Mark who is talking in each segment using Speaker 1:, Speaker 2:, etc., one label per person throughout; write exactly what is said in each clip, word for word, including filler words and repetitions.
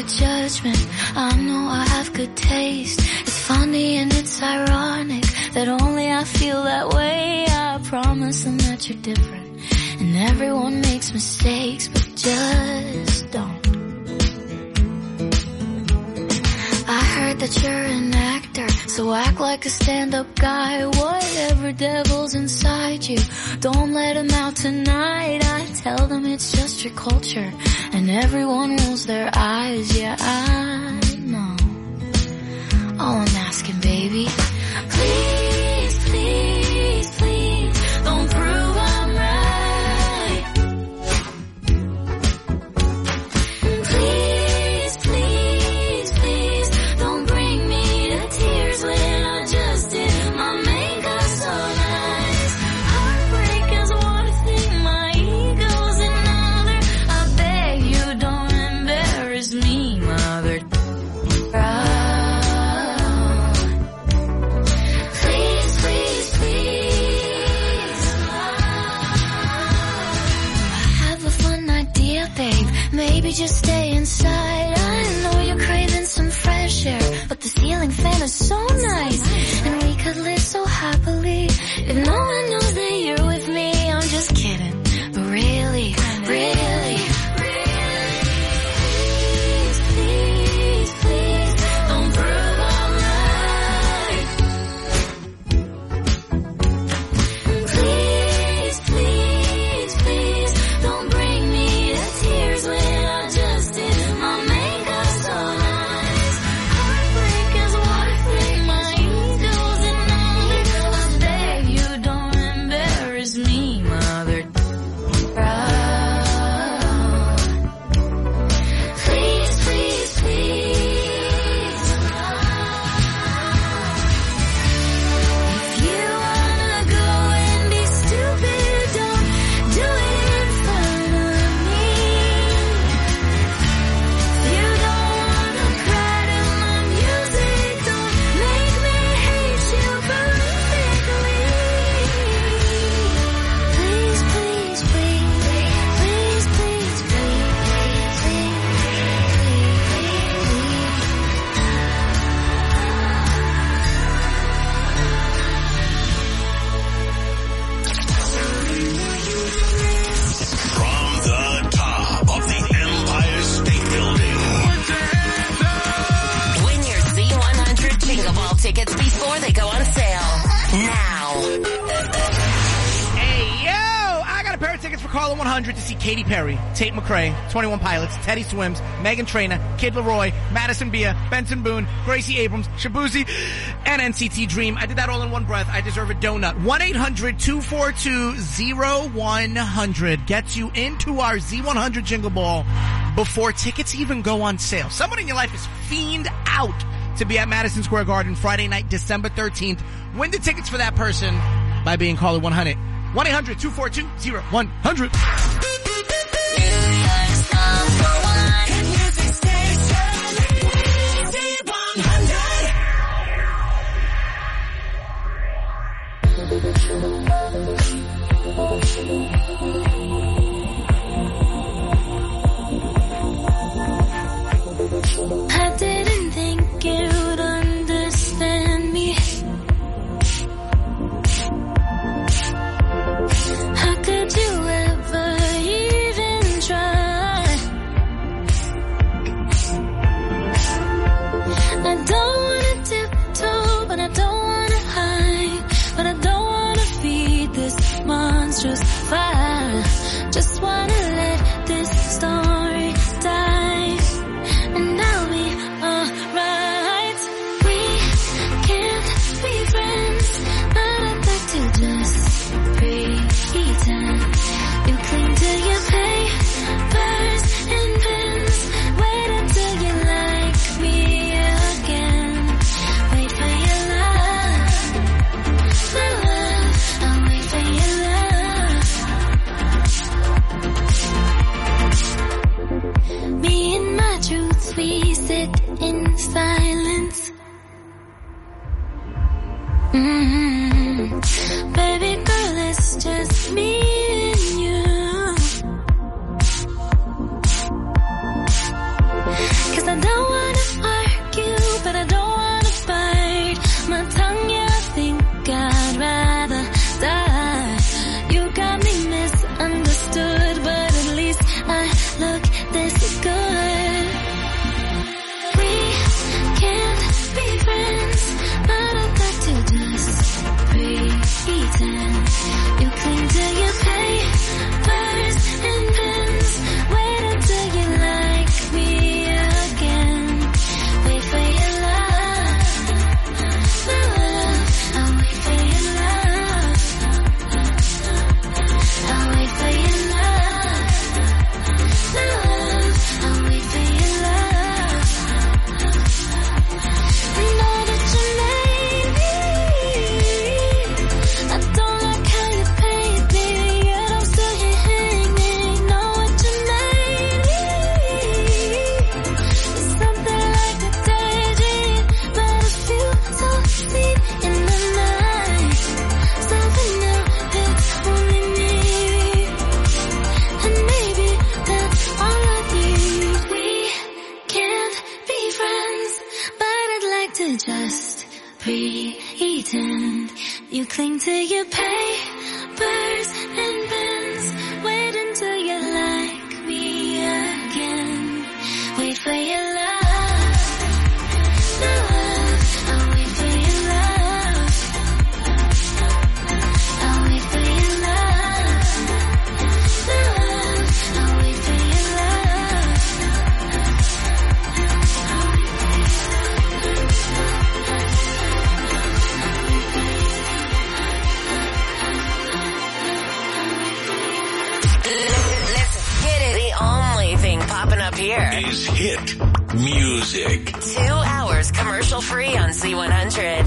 Speaker 1: judgment. I know I have good taste. It's funny and it's ironic that only I feel that way. I promise them that you're different, and everyone makes mistakes, but just don't. I heard that you're an actor, so act like a stand-up guy. Whatever devil's inside you, don't let him out tonight. I tell them it's just your culture, and everyone rolls their eyes. Yeah, I know. All I'm asking, baby, please, please, please, don't prove I'm right. Please, please, please, don't bring me to tears when I just did my makeup so nice. Heartbreak is one thing, my ego's another. I beg you don't embarrass me, mother. Please, please, please. I have a fun idea, babe. Maybe just stay inside. I know you're craving some fresh air, but the ceiling fan is so nice, and we could live so happily if no one knows that you're with me. I'm just kidding, but really, really, please, please, please, don't prove I'm right. Please, please, please, don't bring me to tears when I just did my makeup so nice. Heartbreak is one thing, my ego's another. I beg you don't embarrass me, mother. Please, please, please. If you wanna go and be stupid, don't do it in front of me. If you don't wanna cry to my music, don't make me hate you perfectly. Please, please, please, please, please, please, please,
Speaker 2: From the top of the Empire State Building.
Speaker 3: Win your Z one hundred Jingle Ball tickets before they go on sale. Now.
Speaker 4: Hey, yo! I got a pair of tickets for Carla one hundred to see Katy Perry, Tate McRae, twenty-one Pilots, Teddy Swims, Megan Trainor, Kid Laroi, Madison Beer, Benson Boone, Gracie Abrams, Shabuzi, and N C T Dream. I did that all in one breath. I deserve a donut. one eight hundred two four two oh one hundred gets you into our Z one hundred Jingle Ball before tickets even go on sale. Someone in your life is fiend out to be at Madison Square Garden Friday night, December thirteenth. Win the tickets for that person by being Carla one hundred. one eight hundred two four two oh one hundred.
Speaker 1: I didn't think you'd understand me. How could you ever even try? I don't wanna tiptoe, but I don't wanna hide. But I don't wanna feed this monstrous fire. Just wanna let this story die, and I'll be alright. We can't be friends, but I'd like to just pretend. You cling to your papers and pens. Wait until you like me again. Wait for your love, my love. I'll wait for your love. You cling to your papers and pens. Wait until you like me again. Wait for your love. Love. I'll wait for your love. I'll wait for your love. Love. I'll wait for your love.
Speaker 3: Let's hit it. The only thing popping up here
Speaker 2: Is hit music.
Speaker 3: Two hours commercial free on Z one hundred.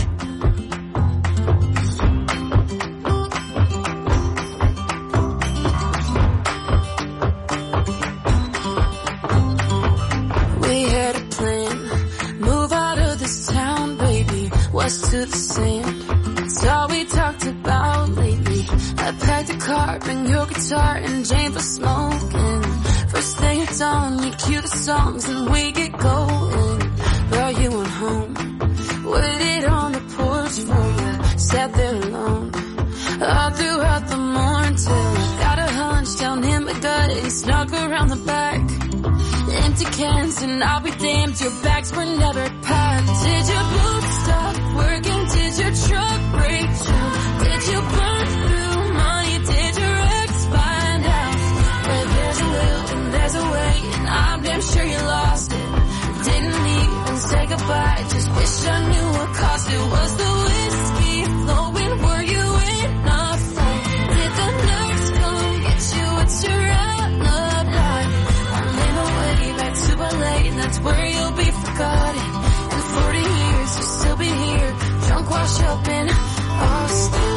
Speaker 5: We had a plan, move out of this town, baby, west to the sand. It's all we talked about lately. I packed a car, bring your guitar, and Jane for smoking. First thing it's on, you cue the songs and we get going. Brought you on home, waited on the porch for you, sat there alone. All throughout the morning till I got a hunch down in my gut and snuck around the back. Empty cans and I'll be damned, your bags were never packed. Did your boots stop working? Did your truck break down? Did you burn through money? Did your ex find out? Where there's a will and there's a way, and I'm damn sure you lost it. Didn't even say goodbye, just wish I knew what caused it. Was the whiskey flowing? Were you in a fight? Did the nurse come get you? What's your alibi? I'm in my way back to L A, and that's where you'll be forgotten. In forty years, you'll still be here, drunk, washed up in Austin.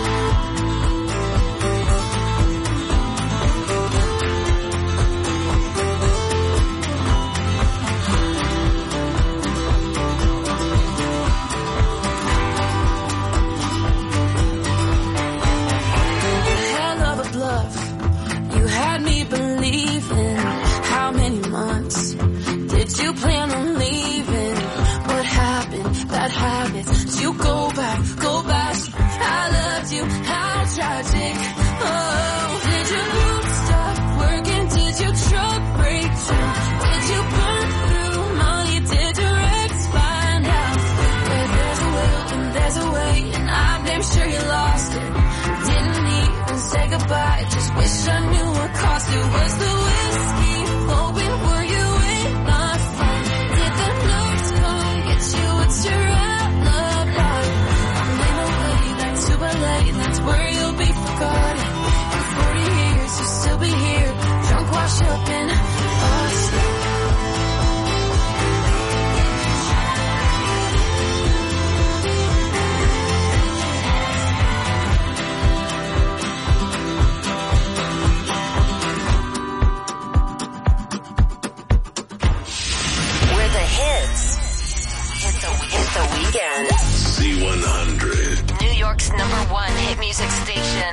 Speaker 5: Hell of a bluff, you had me believing. How many months did you plan on leaving? What happened? Bad habits. Did you go back? Go back. I loved you. How tragic. Oh, did your boots stop working? Did your truck break down? Did you burn through money? Did your ex find out? Where there's a will and there's a way, and I'm damn sure you lost it. Didn't even say goodbye, just wish I knew what caused it. Was the whiskey flowing? Were you in a fight? Did the notes come get you? What's your alibi? I'm in my way back to L A, and that's where you'll be forgotten. In forty years, you'll still be here, drunk, washed up in Austin.
Speaker 3: Where the hits hit the, hit the weekend.
Speaker 2: Z one hundred.
Speaker 3: New York's number one hit music station.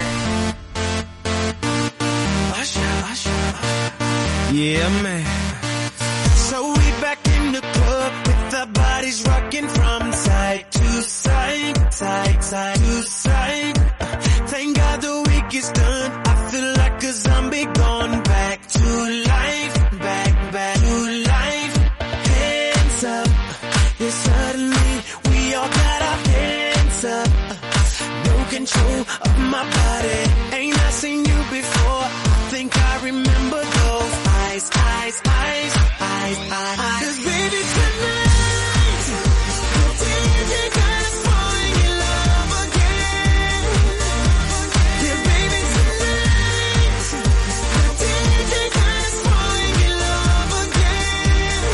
Speaker 6: Yeah, man. So we back in the club with our bodies rocking from side to side, side, side to side. Thank God the week is done. I feel like a zombie gone back to life, back, back to life. Hands up, yeah, suddenly we all got our hands up. No control of my body. Ain't I seen you before? I think I remember those eyes, eyes, eyes, eyes, eyes. 'Cause baby tonight, the D J got us falling in love again. Yeah, baby tonight, the D J got us falling in love again.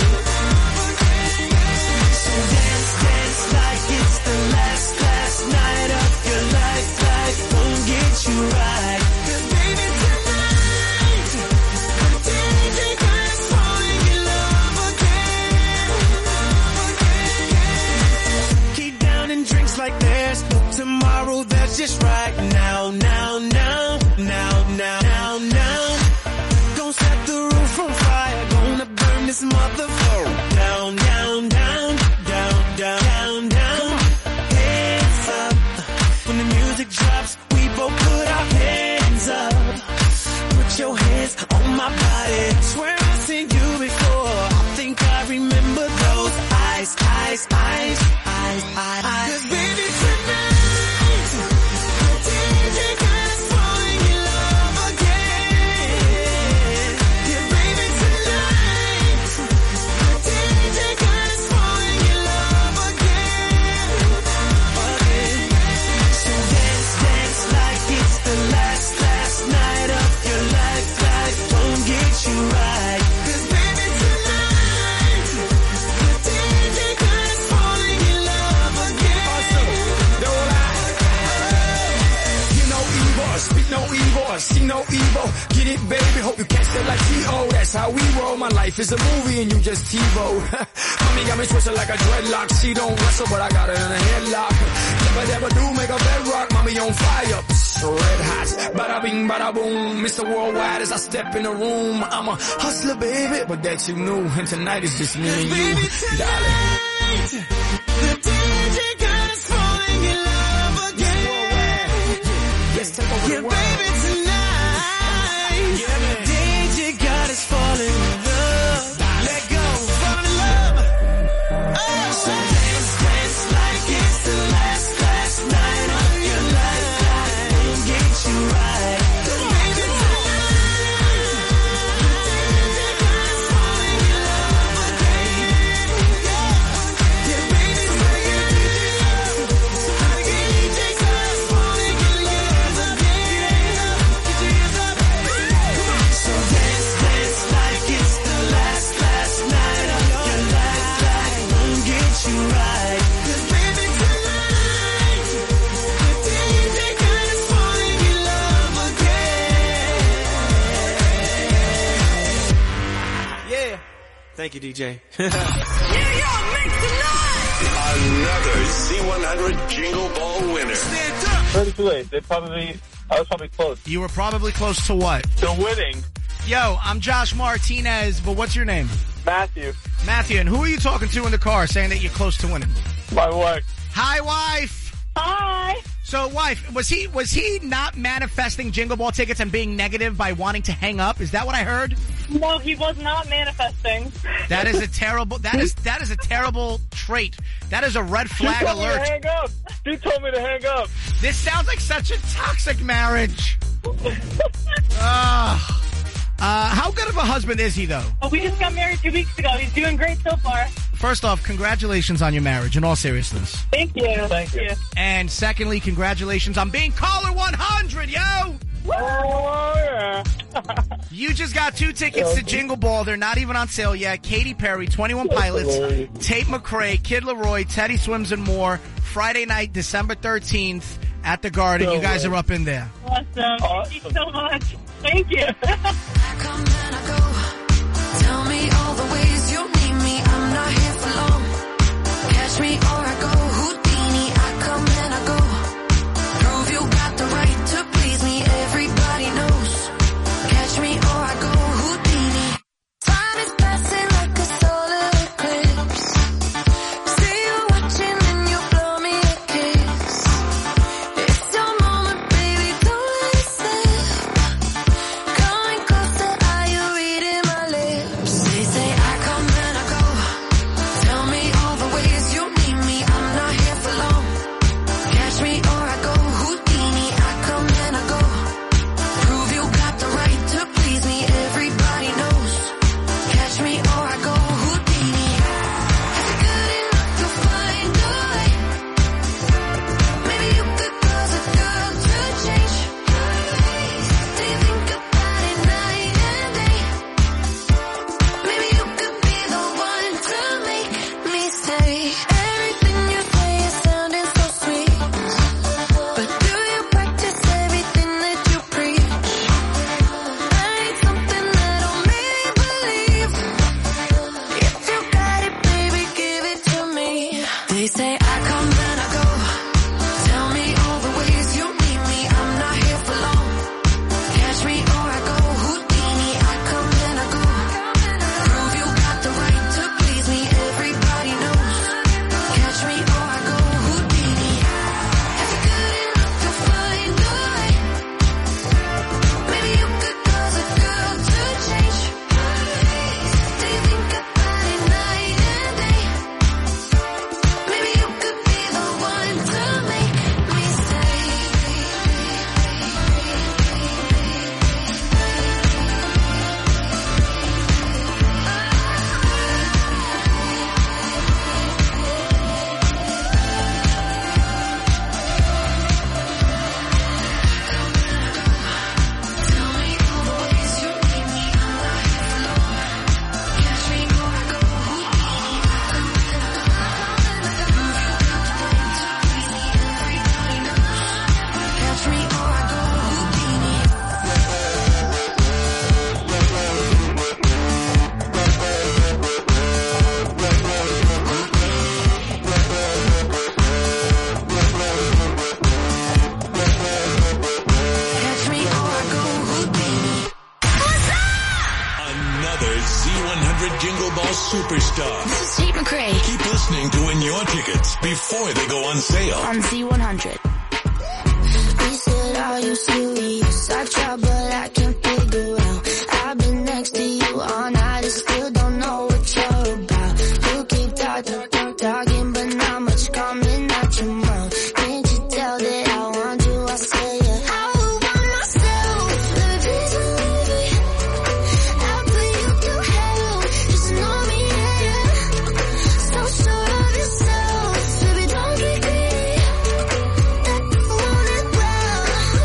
Speaker 6: So dance, dance like it's the last, last night of your life. Life won't get you right. 'Cause baby tonight, the D J got us falling in love again. Keep downing drinks like there's no tomorrow. That's just right now, now, now, now, now, now, now. Gonna set the roof on fire. Gonna burn this motherfucker down, down, down, down, down, down, down. Hands up when the music beat drops, we both put our hands up. Put your hands on my body. Swear I've seen you before. I think I remember those eyes, eyes, eyes, eyes, eyes, eyes. 'Cause baby tonight, the D J guy's falling in love again. Yeah, baby tonight, the D J guy's falling in love again. Again. So dance, dance like it's the last, last night of your life. Life won't get you right. 'Cause baby tonight, the D J guy's falling in love again.
Speaker 7: You know evil, speak no evil, see no evil. Get it, baby, hope you catch it like T O. That's how we roll. My life is a movie and you just TiVo. Mommy got me twisted like a dreadlock. She don't wrestle, but I got her in a headlock. Never, never do make a bedrock. Mommy on fire, red hot. Bada bing, bada boom. Mister Worldwide as I step in the room. I'm a hustler, baby, but that you knew. And tonight is just me and you,
Speaker 6: Baby
Speaker 7: darling.
Speaker 6: tonight, the D J guy's falling in love again.
Speaker 7: Let's take over
Speaker 6: Yeah,
Speaker 7: the world.
Speaker 6: baby tonight, D J God is falling in love. Let go, fall in love. Oh, so dance, dance like it's the last, last night of your life. Life won't get you right. 'Cause baby tonight, the D J God is falling in love again. Yeah, baby tonight, the D J God is falling in love again. So dance, dance like it's the last, last night of your life. Life won't get you right. 'Cause baby tonight, the D J God is falling in love again.
Speaker 7: Yeah. Thank you, D J.
Speaker 2: Another Z one hundred Jingle Ball winner.
Speaker 8: Pretty too late. They probably, I was probably close
Speaker 4: You were probably close to what?
Speaker 8: to winning.
Speaker 4: Yo, I'm Josh Martinez, but what's your name?
Speaker 8: Matthew,
Speaker 4: Matthew, and who are you talking to in the car saying that you're close to winning?
Speaker 8: my wife.
Speaker 4: Hi, wife.
Speaker 9: Hi.
Speaker 4: So, wife, was he was he not manifesting Jingle Ball tickets and being negative by wanting to hang up? Is that what I heard?
Speaker 9: No, he was not manifesting.
Speaker 4: That is a terrible. That is that is a terrible trait. That is a red flag
Speaker 8: She told me to
Speaker 4: alert.
Speaker 8: hang up. She told me to hang up.
Speaker 4: This sounds like such a toxic marriage. Ugh. Uh, how good of a husband is he, though?
Speaker 9: Well, we just got married two weeks ago. He's doing great so far.
Speaker 4: First off, congratulations on your marriage, in all seriousness.
Speaker 9: Thank you.
Speaker 8: Thank you.
Speaker 4: And secondly, congratulations on being caller one hundred, yo!
Speaker 8: Oh, yeah.
Speaker 4: You just got two tickets to Jingle Ball. They're not even on sale yet. Katy Perry, twenty-one Pilots, Tate McRae, Kid Laroi, Teddy Swims, and more. Friday night, December thirteenth at the Garden. You guys are up in there.
Speaker 9: Awesome. Thank you so much. Thank you.
Speaker 5: I come and I go. Tell me all the ways you need me. I'm not here for long. Catch me or I go. Houdini. I come and I go. Prove you got the right to please me. Everybody knows. Catch me or I go. Houdini. Time is passing like a solar eclipse. See you watching and you blow me a kiss. It's your moment, baby. Don't let it slip. Coming closer, are you reading my lips? They say I
Speaker 2: Jingle Ball superstar.
Speaker 3: This is Tate McRae.
Speaker 2: Keep listening to win your tickets before they go on sale.
Speaker 3: On Z one hundred.
Speaker 5: He said, are you serious? I try, but I can't figure out. I've been next to you all night and still don't know what you're about. You keep talking, talking, talking, but not much coming out your mouth. Can't you tell that I want you? I say it. I would want myself. Let me please believe it. I'll put you through hell. Just know me, yeah. So sure of yourself. Baby, don't get greedy. That you want it well.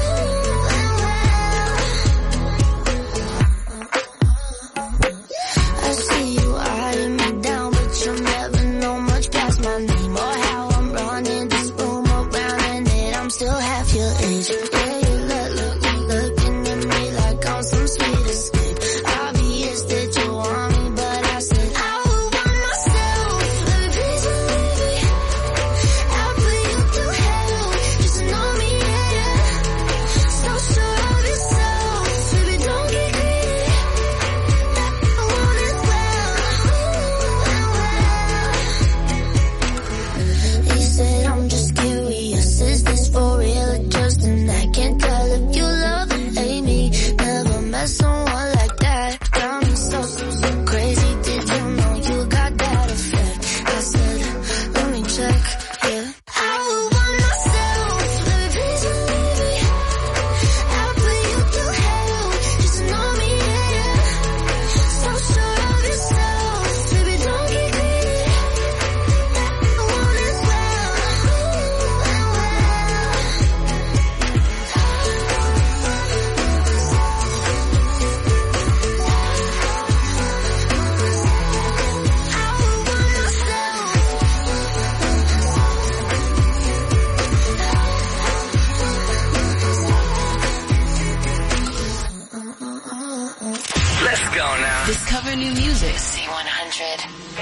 Speaker 5: I see you eyeing me down, but you'll never know much past my name or how I'm running this room around and that I'm still half your age. Yeah, you look, look, look, looking at me like I'm some sweet escape. Obvious that you want me, but I said I would want myself. Let me please believe it. I'll put you through hell. Just know me, yeah. So sure of yourself. Baby, don't get greedy. That you want it well. He said, I'm just curious. Is this for real or just an act? Can't tell if you love or hate me. Never met someone like that. Got me so, so, so crazy. Did you know you got that effect? I said, let me check, yeah. I would want myself. Let me please believe it. I'll put you through hell. Just know me, yeah. So sure of yourself. Baby, don't get greedy. That you want it well.
Speaker 3: Let's go now. Discover new music. Z one hundred.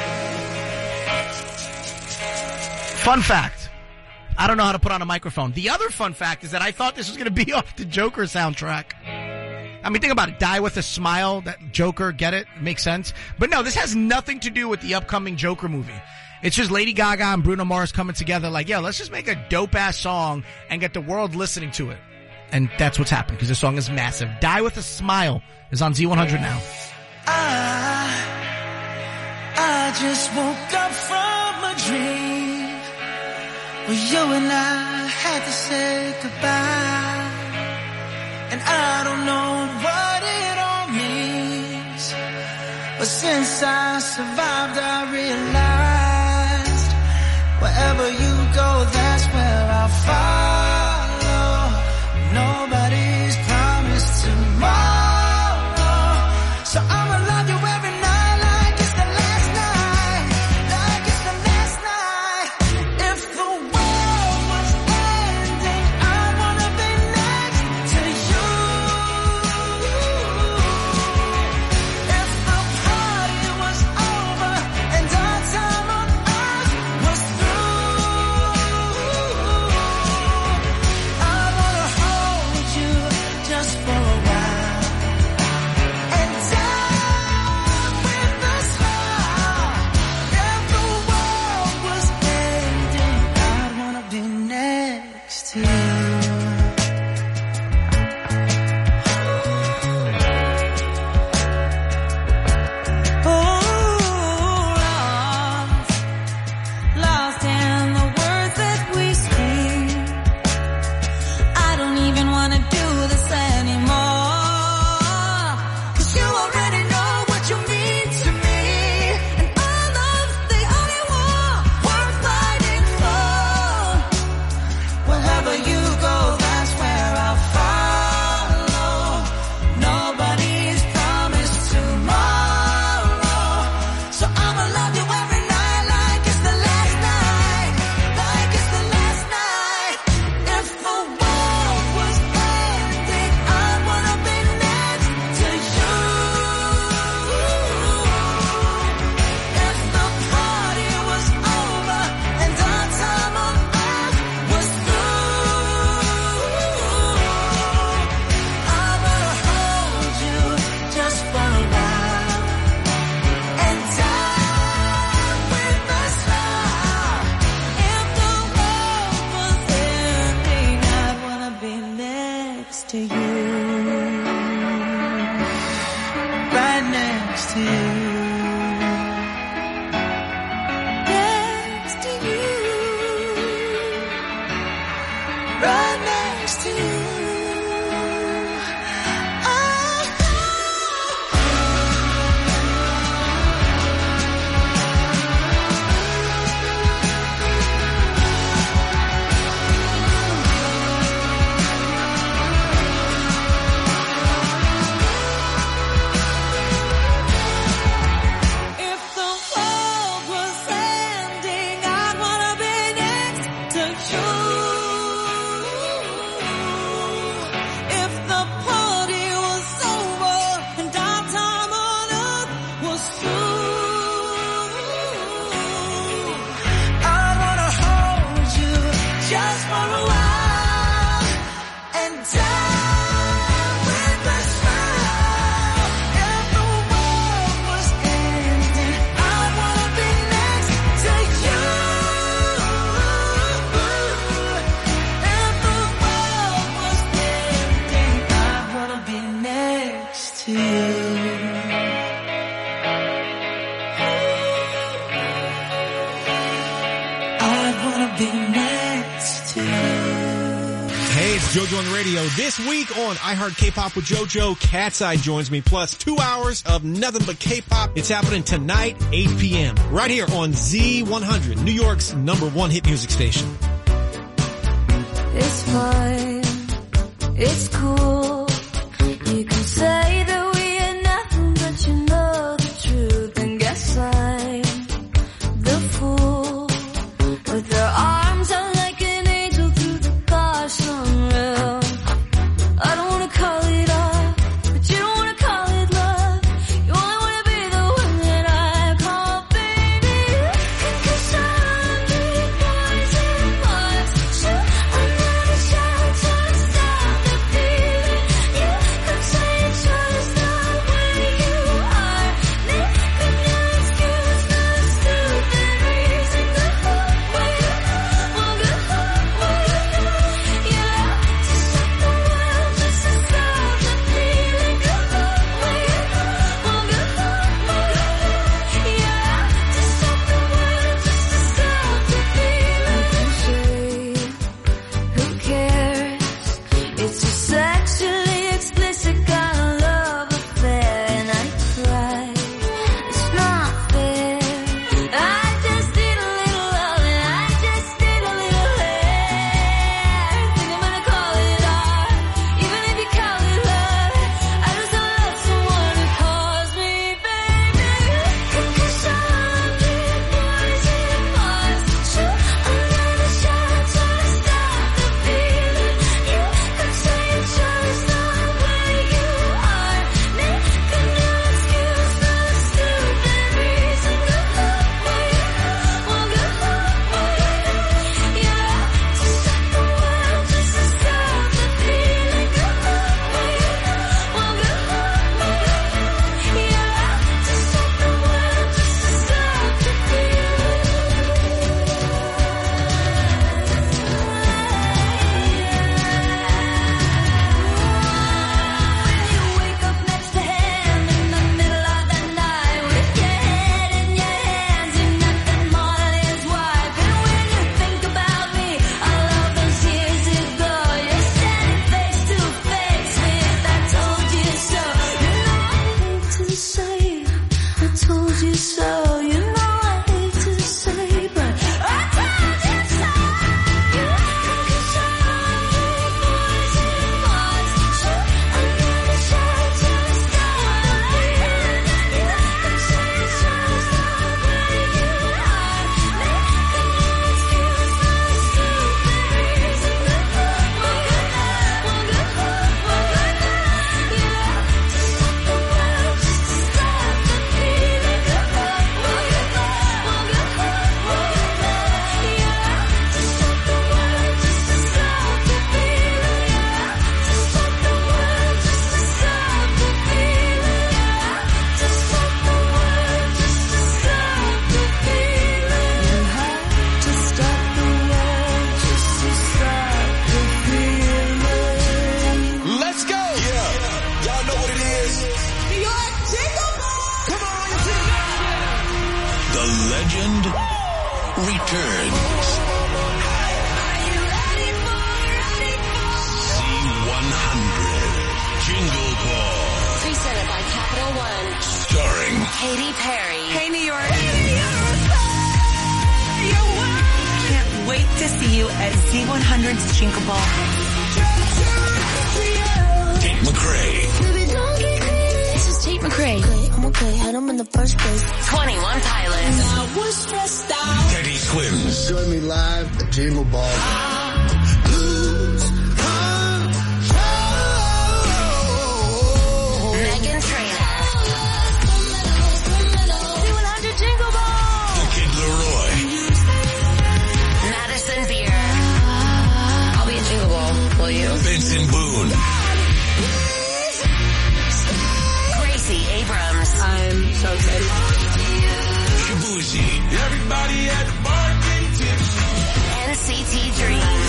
Speaker 4: Fun fact. I don't know how to put on a microphone. The other fun fact is that I thought this was going to be off the Joker soundtrack. I mean, think about it. Die with a Smile. That Joker, get it? It makes sense. But no, this has nothing to do with the upcoming Joker movie. It's just Lady Gaga and Bruno Mars coming together like, yo, let's just make a dope-ass song and get the world listening to it. And that's what's happened because this song is massive. Die with a Smile is on Z one hundred now.
Speaker 6: I, I just woke up from a dream where you and I had to say goodbye. And I don't know what it all means, but since I survived, I realized wherever you go, that's where I'll follow. Nobody's promised tomorrow, so I'ma love you every night like it's the last night, like it's the last night. If the world was ending, I wanna be next to you. If the party was over and our time on earth was through, next to you. Right next to you. Next to you. Right next to you.
Speaker 10: JoJo on the radio. This week on I Heart K-Pop with JoJo, Cat's Eye joins me, plus two hours of nothing but K-Pop. It's happening tonight, eight p.m. right here on Z one hundred, New York's number one hit music station.
Speaker 5: It's fine. It's cool. You can say that we are nothing, but you know the truth. And guess I'm the fool with their arms out like an angel through the gosh unreal. I don't wanna call it love, but you don't wanna call it love. You only wanna be the one that I call baby. Cause I'm the poison vibes. Shoot another shot to stop the beat.
Speaker 2: Ball.
Speaker 3: Presented by Capital One.
Speaker 2: Starring
Speaker 3: Katy Perry.
Speaker 11: Hey, New York. Can't wait to see you at Z one hundred's Jingle Ball.
Speaker 2: Tate McRae.
Speaker 1: This is Tate McRae. I'm okay, had him in the first place.
Speaker 3: twenty-one Pilots.
Speaker 1: I was stressed out.
Speaker 2: Teddy Swims.
Speaker 12: Join me live at Jingle Ball.
Speaker 3: Megan Trainor.
Speaker 1: Z one hundred Jingle Ball.
Speaker 2: The Kid Leroy.
Speaker 3: Madison Beer. I'll be at Jingle Ball. Will you?
Speaker 2: Benson Boone.
Speaker 3: Gracie Abrams.
Speaker 5: I'm so excited.
Speaker 2: Shabuzi. Everybody at the bar getting tipsy.
Speaker 3: N C T Dream.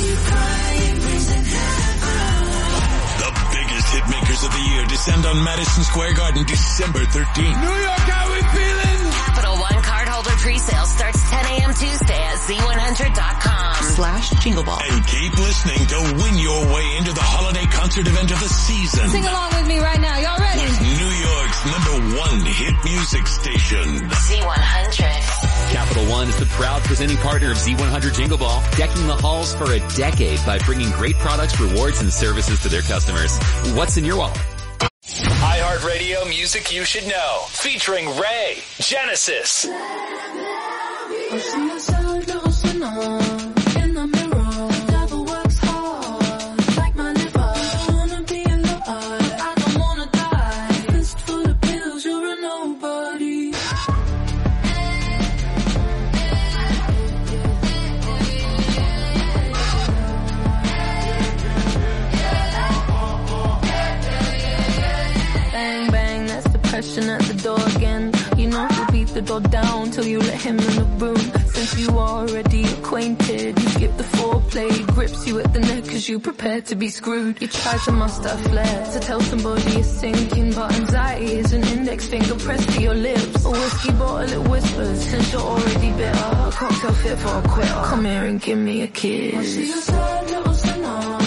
Speaker 2: The biggest hit makers of the year descend on Madison Square Garden December thirteenth.
Speaker 7: New York, how we feeling?
Speaker 3: Capital One cardholder presale starts ten a.m. Tuesday at Z one hundred dot com.
Speaker 11: Slash Jingle Ball.
Speaker 2: And keep listening to win your way into the holiday concert event of the season.
Speaker 1: Sing along with me right now. Y'all ready?
Speaker 2: With New York's number one hit music station.
Speaker 3: Z one hundred.
Speaker 13: Capital One is the proud presenting partner of Z one hundred Jingle Ball, decking the halls for a decade by bringing great products, rewards, and services to their customers. What's in your wallet?
Speaker 14: iHeartRadio music you should know. Featuring Ray, Genesis.
Speaker 5: I see a sad little sinner in the mirror. The devil works hard, like my liver. I don't wanna be alive, I don't wanna die. Fist full of pills, you're a nobody. Bang, bang, that's depression at the door again. You know he'll beat the door down till you let him in the room. Since you already acquainted, you skip the foreplay, grips you at the neck cause you prepared to be screwed. You try to muster flair to tell somebody you're sinking, but anxiety is an index finger pressed to your lips. A whiskey bottle it whispers since you're already bitter. A cocktail fit for a quitter. Come here and give me a kiss. I see a sad little sinner.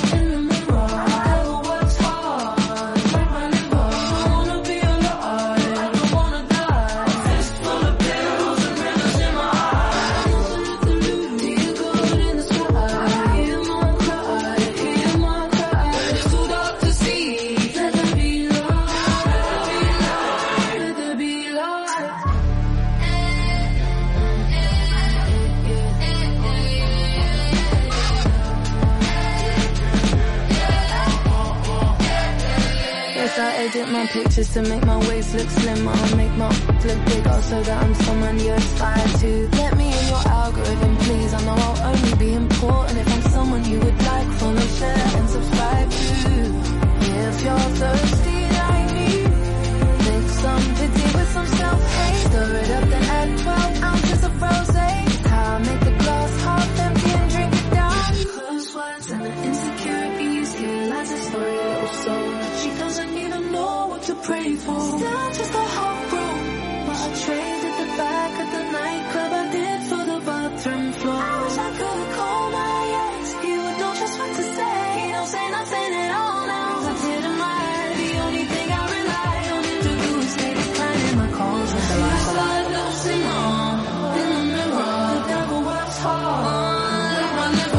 Speaker 5: I edit my pictures to make my waist look slimmer, make my look bigger so that I'm someone you aspire to. Let me in your algorithm, please. I know I'll only be important if I'm someone you would like, follow, share, and subscribe to. If you're thirsty like me, mix some pity with some self-hate. Stir it up, then add twelve ounces of rosé. How I make the glass half empty and drink it down. Close words and the insecurities. Here lies a story, little soul. She doesn't even know what to pray for. Still just a hot room, but I traded the back of the nightclub I did for the bathroom floor. I wish I could call my ex. He would know just what to say. He don't say nothing at all now. I didn't lie. The only thing I rely on him to do is stay declining my calls until I start losing on. In the mirror, the devil works hard. Like my liver.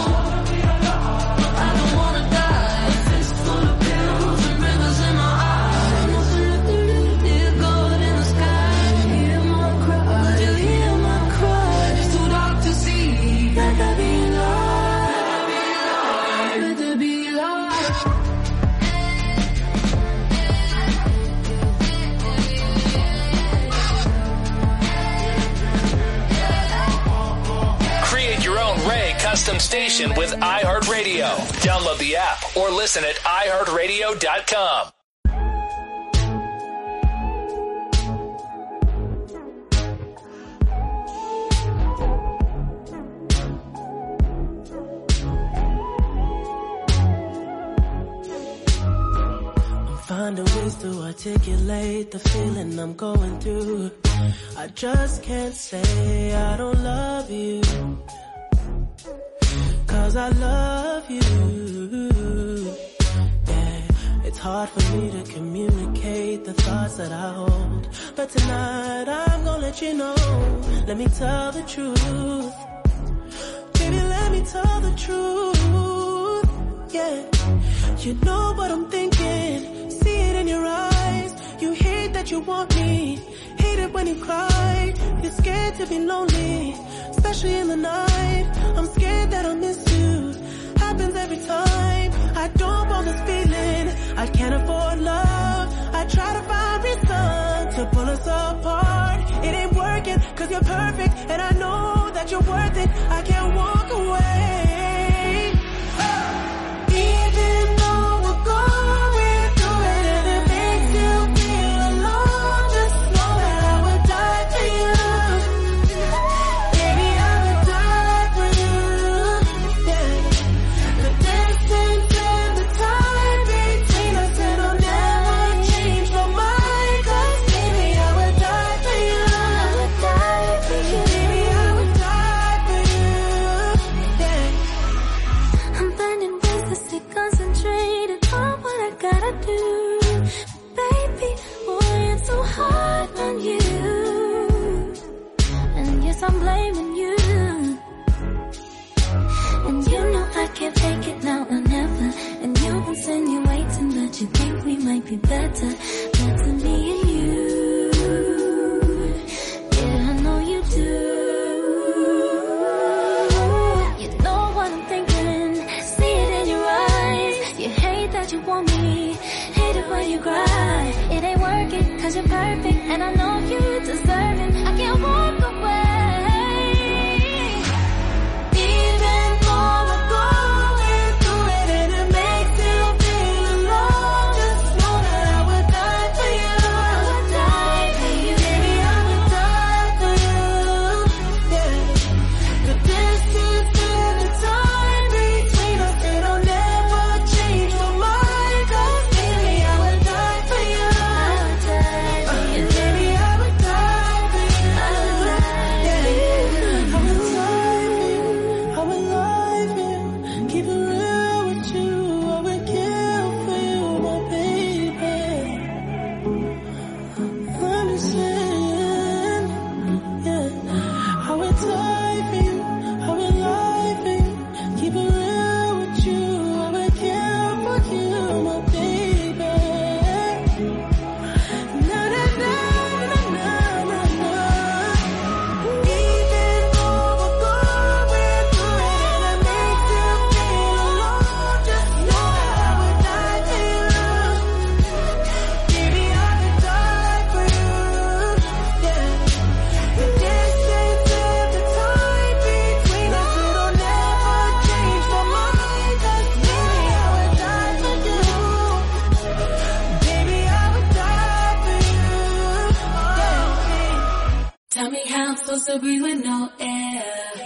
Speaker 5: I don't wanna die. Fist full of pills and rivers in my eyes. Dear God in the sky, hear my cry. Do you hear my cry? It's too dark to see. Let there be light. Let there be light.
Speaker 14: Create your own Ray custom station with iHeartRadio. Download the app or listen at i heart radio dot com.
Speaker 6: I'm finding ways to articulate the feeling I'm going through. I just can't say I don't love you, 'cause I love you. Yeah, it's
Speaker 15: hard for me to communicate the thoughts that I hold. But tonight I'm gonna let you know. Let me tell the truth. Baby, let me tell the truth. Yeah. You know what I'm thinking. See it in your eyes. You hate that you want me. Hate it when you cry. You're scared to be lonely, especially in the night. I'm scared that I'll miss you. Happens every time. I don't want this feeling. I can't afford love. I try to find reason to pull us apart. It ain't working, cause you're perfect, and I know that you're worth it. I can't walk away. Even though we're going through it and it makes you feel alone, just know that I would die for you. Baby, I would die for you. Yeah. The distance and the time between us, it'll never change my mind. Cause baby, I would die for you. I would die for you. Baby, I would die for you. Yeah.
Speaker 1: I'm finding ways to stay concentrated on what I gotta do. Baby, boy, it's so hard on you. And yes, I'm blaming you. And you know I can't fake it now or never. And you've insinuating that you think we might be better. Better me and you. Yeah, I know you do. You know what I'm thinking. See it in your eyes. You hate that you want me. Hate it when you cry. It ain't working cause you're perfect, and I know you deserve it. I can't walk away. Even though we're going through it and it makes you feel alone, just know that I would die for you. I would die for you. Baby, I would die for you. Yeah. The distance and the time between us, it'll never change my mind. Cause baby, I would die for you. I would die for you. Baby, I would die for you. I would die for you. I would lie for you. I would lie for you. Keep it real with you. I would kill for you, my baby. Understand? Yeah. I would die for you. I would lie for you. Keep it real with you. I would kill for you, my baby. Na na na na na na na. Even though we're going through it and it makes you feel alone, just know that I would die for you. Baby, I would die for you. Yeah. The distance and the time between us, it'll never change my mind. Cause baby, I would die for you. Baby, I would die for you. Yeah.
Speaker 5: Tell me how I'm supposed to breathe with no air.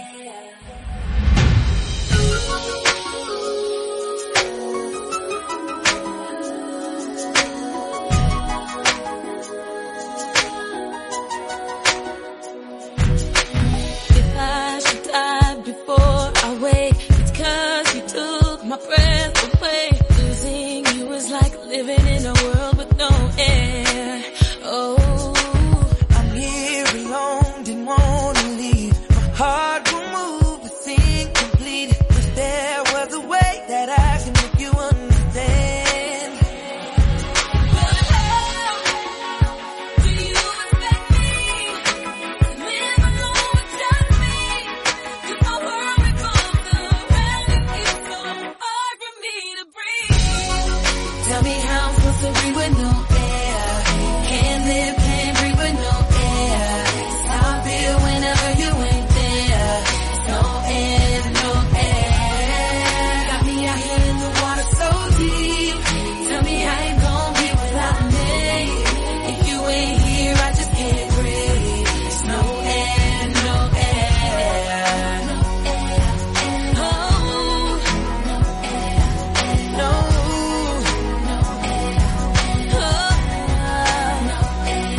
Speaker 5: If I should die before I wake, it's cause you took my breath away. Losing you is like living in a world with no air. Oh,
Speaker 15: I'm here alone, didn't wanna leave. My heart will move, it's incomplete. If there was a way that I can make you understand.
Speaker 5: but how do you expect me to live alone without me? If my world revolves around you, it's so hard for me to breathe. Tell me how I'm supposed to breathe with no air. Can't live, can't breathe with no air. It's how I feel whenever you ain't there. No air, no air. Got me out here in the water so deep. Tell me how you gon' be without me. If you ain't here, I just can't breathe. There's no air, no air. No air. Oh, no air. No. No air. Oh, no air.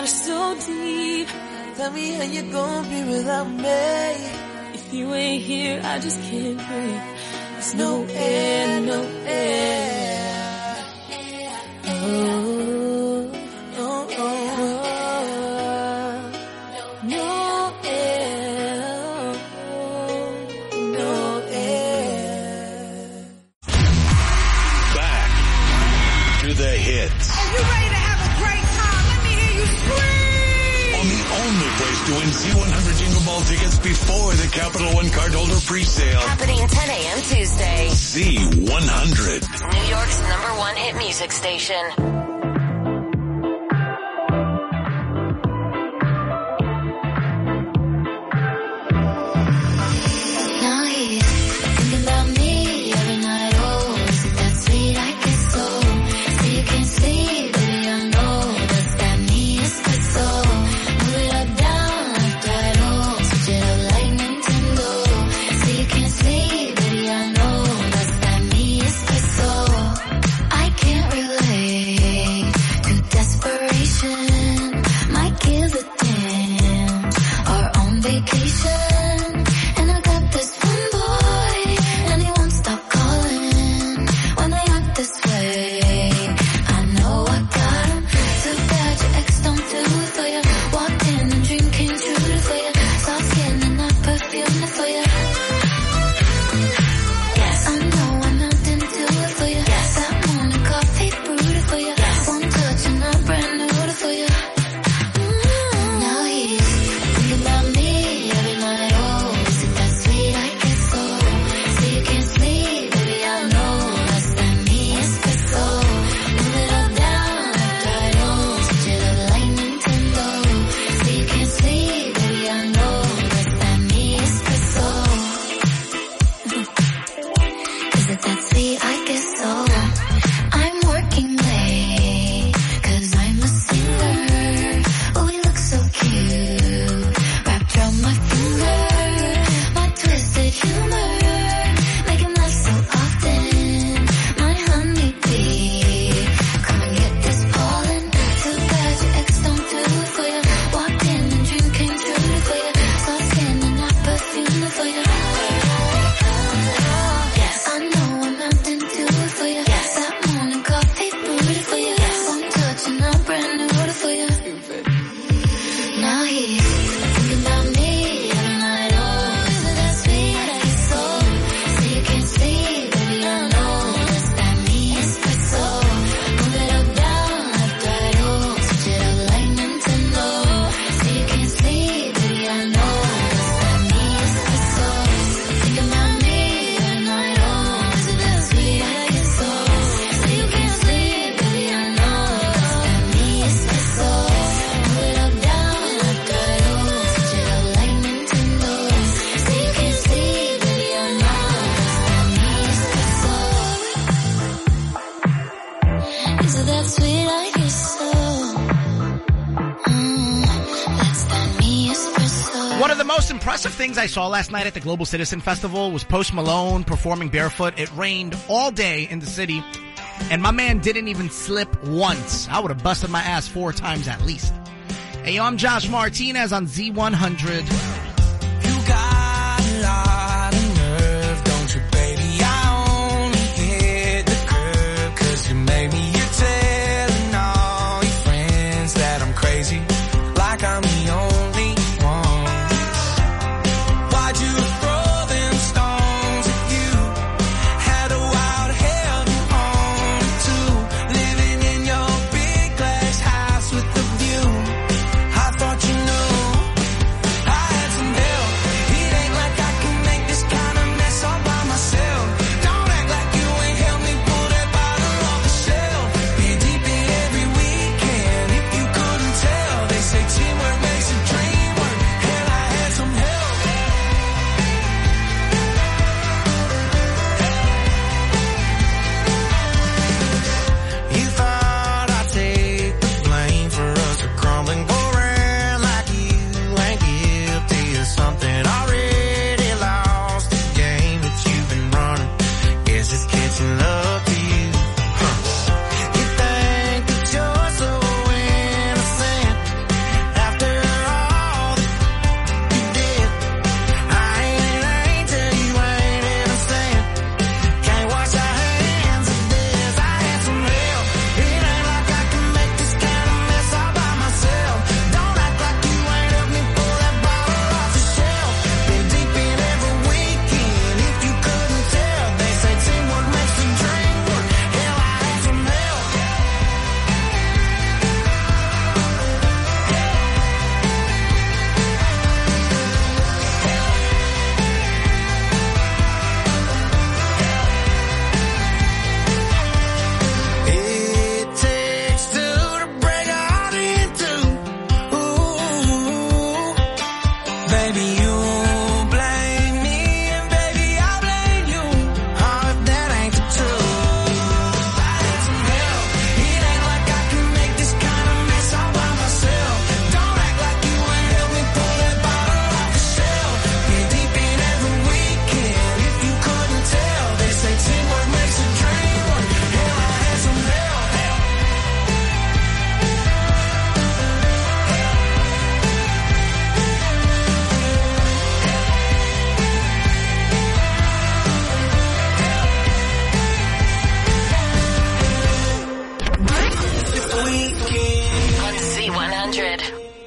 Speaker 15: are so deep. Tell me how you gonna be without me. If you ain't here, I just can't breathe. There's no air, no air. Oh, oh, oh. No air, no air.
Speaker 2: Back to the hits.
Speaker 16: Are you ready to have a great time? Let me hear you scream!
Speaker 2: On the only place to win Z one hundred Jingle Ball tickets before the Capital One cardholder presale.
Speaker 3: Happening ten a.m. Tuesday.
Speaker 2: Z one hundred.
Speaker 3: New York's number one hit music station.
Speaker 1: Now he's thinking about me every night. Oh, is it that sweet? I get so. So you can't sleep, baby, I know. Does that mean it's good so? Move it up, down, left, right, oh. Switch it up like Nintendo. So you can't sleep, baby, I know. Does that mean it's good so? I can't relate to desperation. Might give a damn. Or on vacation. And I got this one boy, and he won't stop calling when they act this way. I know I got him. Too bad your ex don't do it for you. Walked in and dream came true for you. Soft skin and that perfume for you. Yes, I know I'm not into it for you. Yes, that morning coffee brewed for you. Yes, one touch and I brand new for you. Mm-hmm. Now he's thinking about me every night. Oh, is it that sweet? I get so. So you can't sleep, baby, I know. Does that mean it's good so? Move it up, down, left, right, oh. Switch it up like Nintendo. So you can't sleep, baby, I know. Does that mean it's good so? Is it that sweet? I guess so. I'm working late, cause I'm a singer. Oh, we look so cute, wrapped around my finger. My twisted humor, make him laugh so often. My honeybee, come and get this pollen. Too bad your ex don't do it for you. Walked in and dream came true for you. Soft skin and that perfume for you. Yes, I know I'm not into it for you. Yes, that morning coffee brewed for you. Yes, one touch and I brand new for you. Now he's thinking about me every night. Oh, is it that sweet? I get so. So you can't sleep, baby, I know. Does that mean it's good so? Move it up, down, left, right, oh. Switch it up like Nintendo. So you can't sleep, baby, I know. Does that mean it's good so? Thinking about me every night. Oh, is it that sweet? I get so. So you can't sleep, baby, I know. Does that mean it's good so? Move it up, down, left, right, oh. Switch it up like Nintendo. So you can't sleep, baby, I know. Does that mean it's good so? Is it that sweet? I guess so. Mm, that's that me espresso.
Speaker 4: One of the most impressive things I saw last night at the Global Citizen Festival was Post Malone performing barefoot. It rained all day in the city, and my man didn't even slip once. I would have busted my ass four times at least. Hey, yo, I'm Josh Martinez on Z one hundred.
Speaker 6: You got a lot of nerve, don't you, baby? I only hit the curb 'cause you made me. You're telling all your friends that I'm crazy, like I'm the only one. Why'd you throw them stones at you? Had a wild hell you own too, living in your big glass house with the view. I thought you knew I had skin.
Speaker 3: On Z one hundred.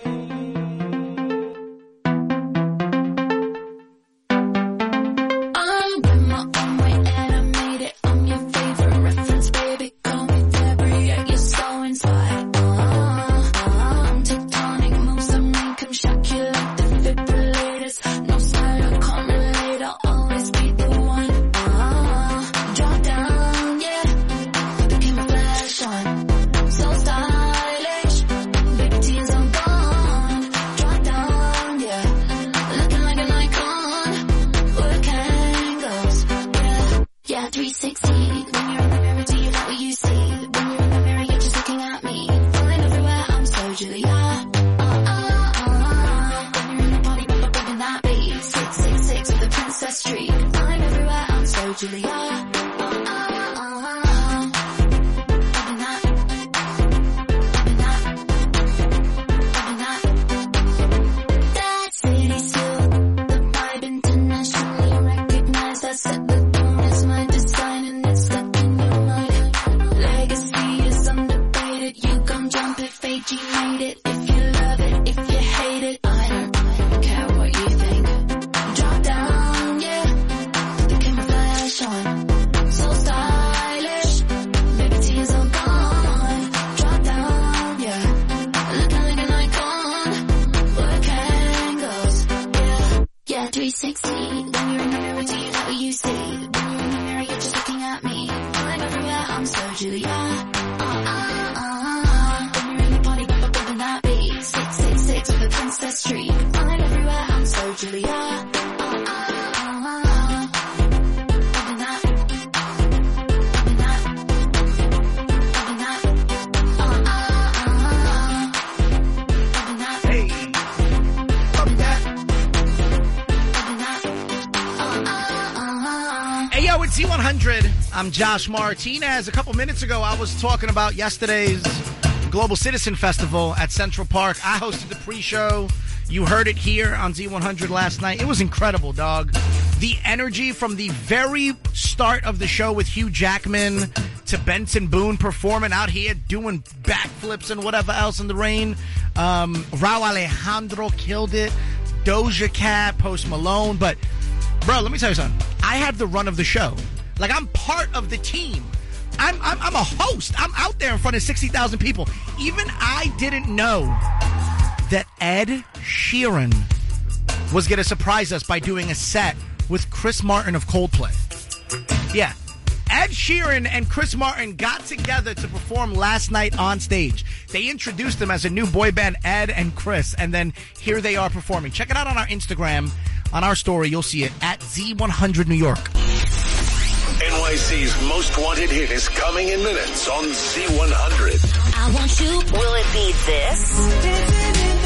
Speaker 5: I'm with my own way and I made it. I'm your favorite reference, baby. Call me Deborah, yeah, you're so inside. Uh, uh, tectonic moves on me, come shock you like defibrillators. No side, I can't relate, I'll always be the one. Uh, drop down, yeah, became a flash on. So stylish, baby, tears are gone. Drop down, yeah, looking like an icon. Work angles, yeah, yeah, three sixty. When you're in the mirror, do you like what you see? When you're in the mirror, you're just looking at me. Falling everywhere, I'm so Julia. Uh, uh, uh. When you're in the party, but bumping that beat. Six six six with the princess streak. I'm everywhere, I'm so Julia. Uh, uh, uh. Bumping that, bumping that, bumping that. That city's filled, the vibe internationally recognized. I set the tone, it's my design and it's stuck in your mind. Legacy is undefeated, you gon' jump if A G made it. If you love it, if you hate it, I don't, I don't care what you think. Drop down, yeah, the camera flash on. So stylish, baby tears are gone. Drop down, yeah, looking like an icon. Work angles, yeah, yeah, three sixty. When you're in the mirror, do you like what you see? When you're in the mirror, you're just looking at me. I'm everywhere, I'm so Julia. Uh, uh, uh. When you're in the party, but bumping that beat. Six six six with a princess streak. I'm everywhere, I'm so Julia. Uh, uh, uh. Bumping that, bumping that, bumping that. Uh, uh, uh. Bumping that. Hey, bumping that, bumping that. Uh, uh, uh.
Speaker 4: Hey, yo, it's Z one hundred. I'm Josh Martinez. A couple minutes ago, I was talking about yesterday's Global Citizen Festival at Central Park. I hosted the pre-show. You heard it here on Z one hundred last night. It was incredible, dog. The energy from the very start of the show with Hugh Jackman to Benson Boone performing out here, doing backflips and whatever else in the rain. Um, Rauw Alejandro killed it. Doja Cat, Post Malone. But, bro, let me tell you something. I have the run of the show. Like, I'm part of the team. I'm, I'm I'm a host. I'm out there in front of sixty thousand people. Even I didn't know that Ed Sheeran was going to surprise us by doing a set with Chris Martin of Coldplay. Yeah. Ed Sheeran and Chris Martin got together to perform last night on stage. They introduced them as a new boy band, Ed and Chris, and then here they are performing. Check it out on our Instagram, on our story. You'll see it at Z one hundred New York.
Speaker 2: N Y C's most wanted hit is coming in minutes on Z one hundred.
Speaker 3: I want you. Will it be this?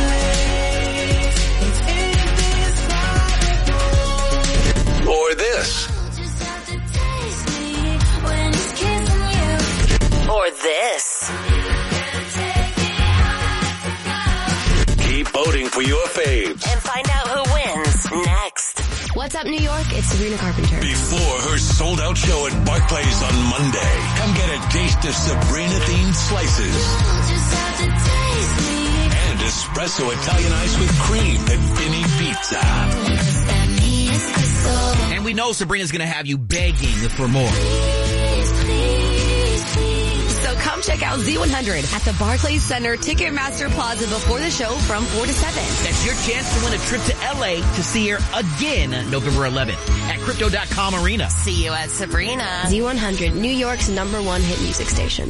Speaker 2: Or this.
Speaker 3: Or this.
Speaker 2: Keep voting for your faves.
Speaker 3: And find out who wins next.
Speaker 17: What's up, New York? It's Sabrina Carpenter.
Speaker 2: Before her sold-out show at Barclays on Monday, come get a taste of Sabrina-themed slices. And espresso Italian ice with cream at Vinny Pizza.
Speaker 4: And we know Sabrina's going to have you begging for more.
Speaker 17: So come check out Z one hundred at the Barclays Center Ticketmaster Plaza before the show from four to seven.
Speaker 4: That's your chance to win a trip to L A to see her again November eleventh at Crypto dot com Arena.
Speaker 3: See you at Sabrina.
Speaker 17: Z one hundred, New York's number one hit music station.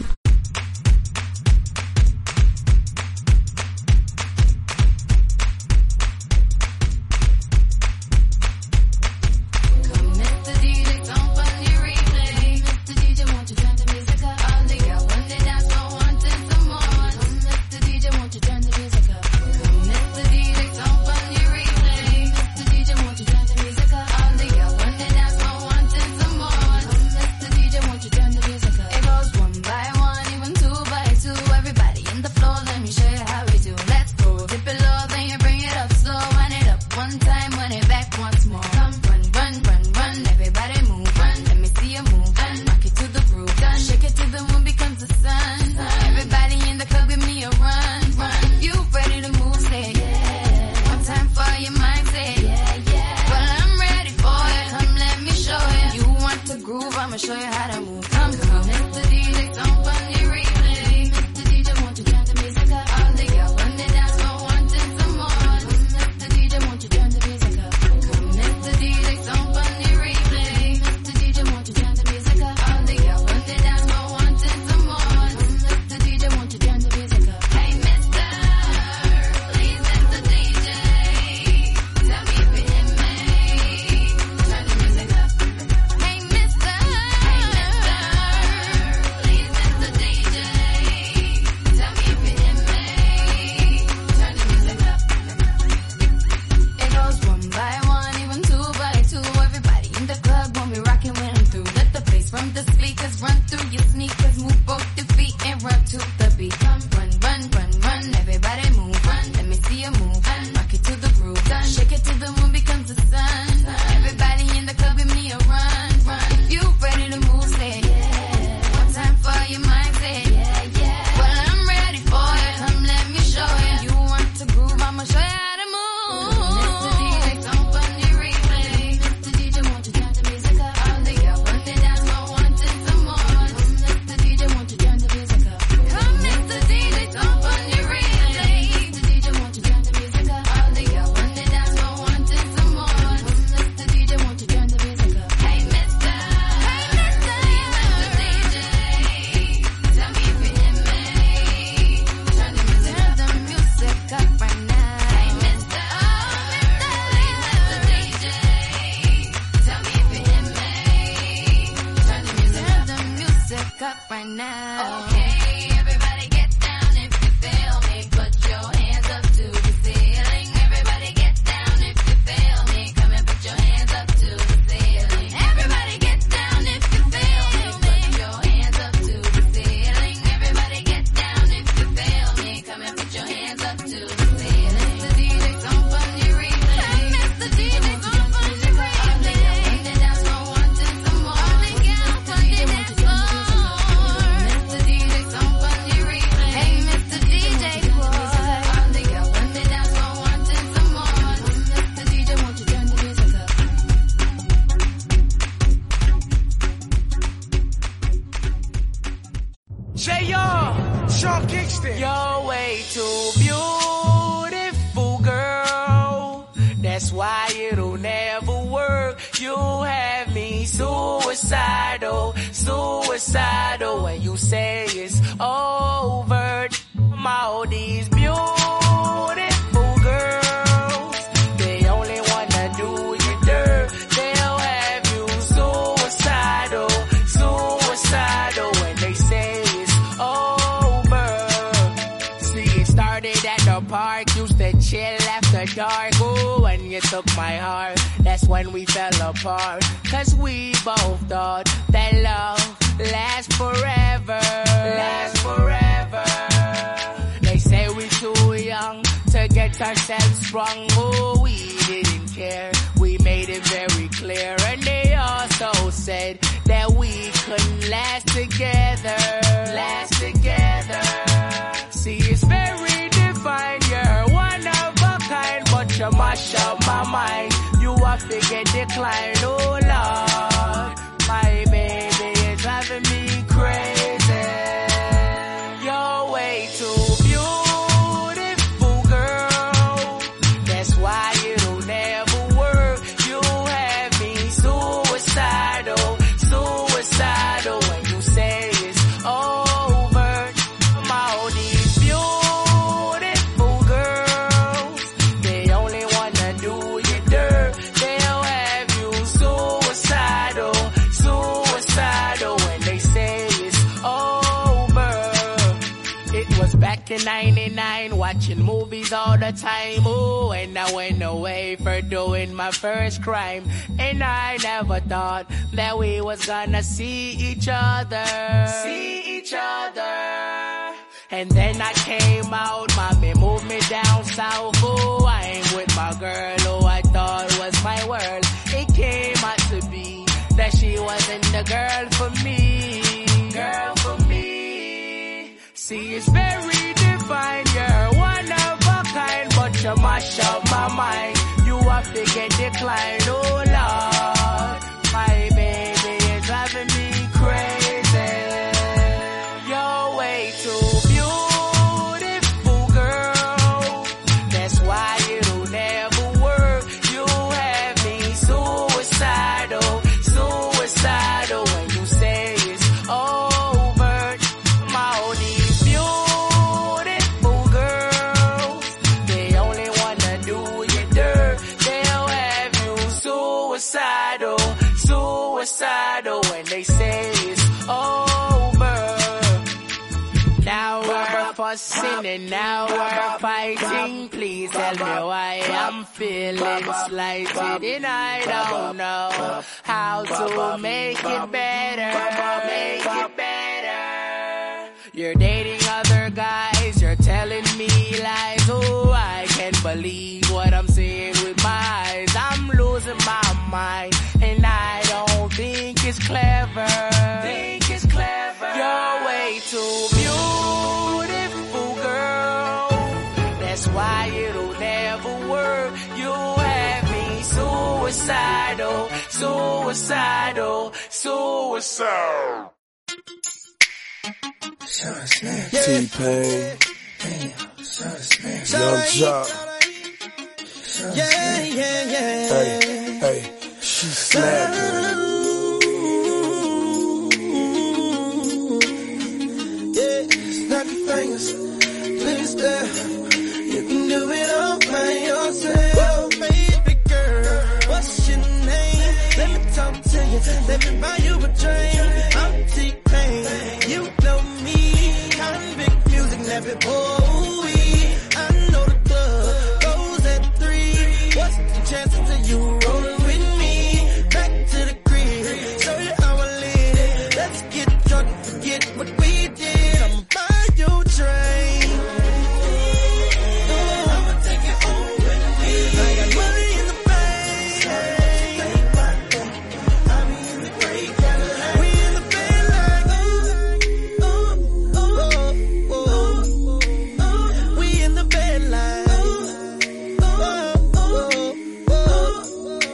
Speaker 5: It goes one by one.
Speaker 6: extent.
Speaker 18: You're way too beautiful, girl. That's why it'll never work. You have me suicidal, suicidal. When you say it's over, all these beautiful girls, they only wanna do you dirt. They'll have you suicidal, suicidal. When they say it's over. See, it started at the park, used to chill after dark. Ooh, when you took my heart, that's when we fell apart. Cause we both thought that love lasts forever, lasts forever. They say we too young to get ourselves sprung. Oh, we didn't care, we made it very clear. And they also said that we couldn't last together, last together. See, it's very divine, you're one of a kind, but you mash up my mind. You have to get declined, oh Lord. My baby is driving me crazy. You're way too beautiful, girl. That's why it'll never work. You have me suicidal, suicidal. When you say it's over, all these beautiful girls, they only wanna do you dirt. They'll have you suicidal, suicidal. When they say it's over. It was back in ninety-nine, watching movies all the time. Oh, and I went away for doing my first crime. And I never thought that we was gonna see each other, see each other. And then I came out, mommy moved me down south. Oh, I ain't with my girl who I thought was my world. It came out to be that she wasn't the girl for me, girl for me. See, it's very divine, you're one of a kind, but you mash up my mind. You have to get declined, oh Lord. My baby is driving me crazy. You're way too beautiful, girl. That's why it'll never work. You have me suicidal, suicidal. When you say it's over, all these beautiful girls, they only wanna do you dirt. They'll have you suicidal, suicidal. When they say it's over. Now we're fussing and now we're fighting. Please tell me why I'm feeling slighted and I don't know how to make it better, make it better. You're dating other guys, you're telling me lies. Oh, I can't believe what I'm seeing with my eyes. I'm losing my mind and I don't think it's clever. Think it's clever. You're way too beautiful, girl. That's why it'll never work. You have me suicidal, suicidal, suicidal.
Speaker 6: T-Pain, Young Jock.
Speaker 15: Yeah, yeah, yeah.
Speaker 6: Hey, hey, she snapping.
Speaker 15: Yeah, snap your fingers, please there. You can do it all by yourself. Baby girl, what's your name? Let me talk to you, let me buy you a drink. I'm T-Pain, you know me. Convict music, never boy. I know the club goes at three. What's the chances of you rolling with me? Back to the crib, show you how I live. Let's get drunk and forget what we did. I'ma buy you a drink. Oh, I'ma take it home with me. I got money in the bank. I'm in the great Cadillac. We in the bed like oh, oh, oh, oh, oh. We in the bed like oh, oh, oh, oh.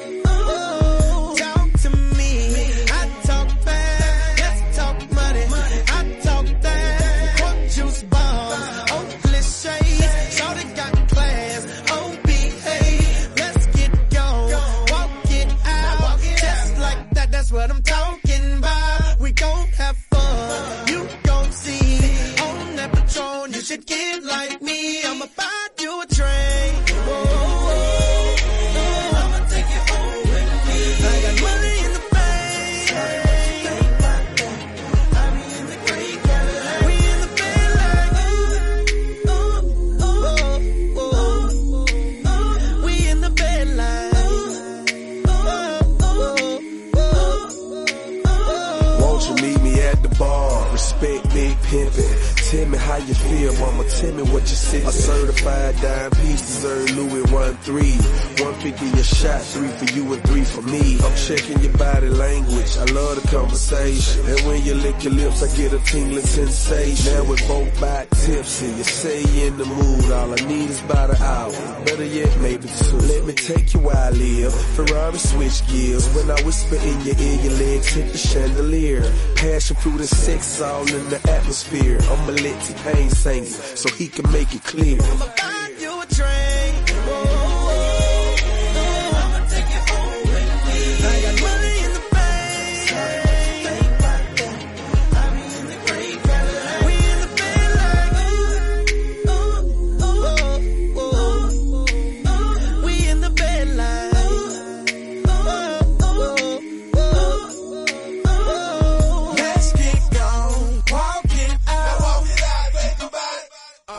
Speaker 6: live like me, I'ma buy you a train. Whoa, whoa, whoa. I'ma take you home with me. I got money in the bank. I be in the great Cadillac. We in the bed like, ooh, ooh, ooh, ooh, ooh. We in the bed like,
Speaker 19: won't you meet me at the bar? Respect big pimpin'. Tell me how you feel, mama. Tell me what you see. A certified dime piece deserve Louis one three. one fifty a shot, three for you and three for me. I'm checking your body language. I love the conversation. And when you lick your lips, I get a tingling sensation. Now we're both by tipsy. You say you in the mood. All I need is about an hour. Better yet, maybe two. Let me take you where I live. Ferrari switch gears. When I whisper in your ear, your legs hit the chandelier. Passion fruit and sex all in the atmosphere. I'ma let T-Pain sing it so he can make it clear.
Speaker 6: I'ma buy you a train. Whoa, whoa, whoa. I'ma take you home with me. I got money in the bank. I be in the great Cadillac. We in the bed like, ooh, ooh, ooh, ooh, ooh. We in the bed like, ooh, ooh, ooh, ooh. Let's get gone, walk it out. Walk it out, think about it. Oh,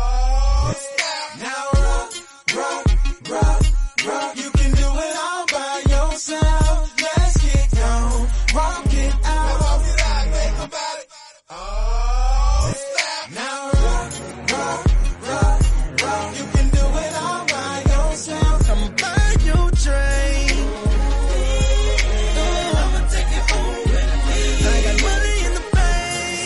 Speaker 6: now rock, rock, rock, rock. You can do it all by yourself. Let's get gone, walk it out. Walk it out, think about it. Oh, now rock, rock, rock, rock. You can do it all by yourself. Come buy your train. I'ma take you home with me. I got money in the bank.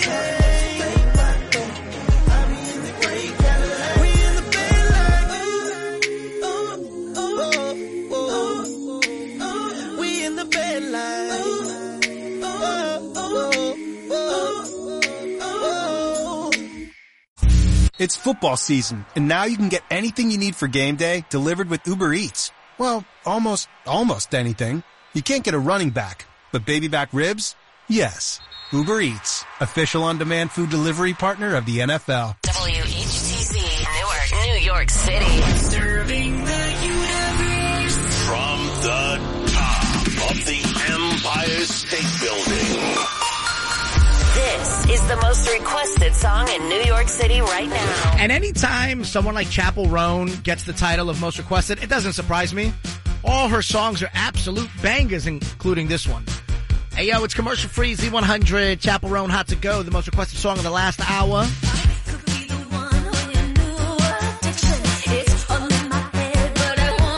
Speaker 6: I be in the great Cadillac. We in the bed like, ooh, ooh, ooh, ooh, ooh. We in the bed like, ooh, ooh, ooh, ooh.
Speaker 20: It's football season, and now you can get anything you need for game day delivered with Uber Eats. Well, almost, almost anything. You can't get a running back, but baby back ribs? Yes. Uber Eats, official on-demand food delivery partner of the N F L.
Speaker 3: W H T Z, Newark, New York City. Serving the universe.
Speaker 2: From the top of the Empire State Building.
Speaker 3: This is the most requested song in New York City right now.
Speaker 4: And anytime someone like Chappell Roan gets the title of most requested, it doesn't surprise me. All her songs are absolute bangers, including this one. Hey, yo, it's commercial free, Z one hundred, Chappell Roan, Hot to Go, the most requested song of the last hour.